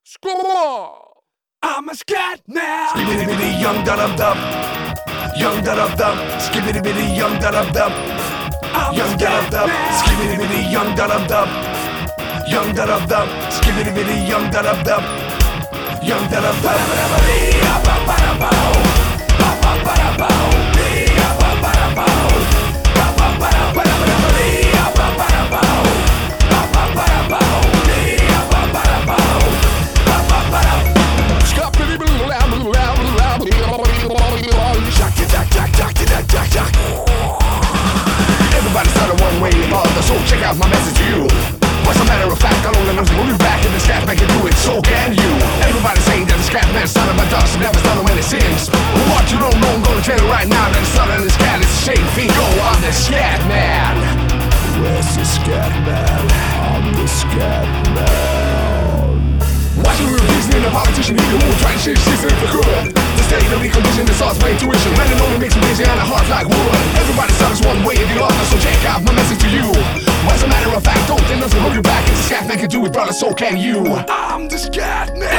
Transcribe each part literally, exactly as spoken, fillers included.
Score! I'm a scat man. Skibbity bitty young da dum dum. Young da dum dum. Skibbity bitty young da dum dum. Young da dum dum. Skibbity bitty young da dum dum. Young da dum dum. Skibbity bitty young da dum dum. Young da dum dum. Everybody's not a one way or the so check out my message to you. What's a matter of fact, I don't know when you're back in the scat man can do it, so can you. Everybody saying that the scat man's son of a dust never done when it sings. But what you don't know, I'm gonna tell you right now that the son of this cat is a shame fiend. Go, I'm the scat man. Where's the scat man? I'm the scat man. Watching real reasoning, a politician either who try to shit shit if they could. The state of the condition is all my intuition. Man, it only makes me busy and a heart like wood. Everybody sounds one way or the other, so check out my message to you. As a matter of fact, don't think nothing hold you back. If the scat man can do it, brother, so can you. I'm the scat man.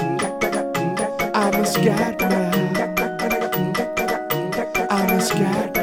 I'm a scat man. I'm a scat man.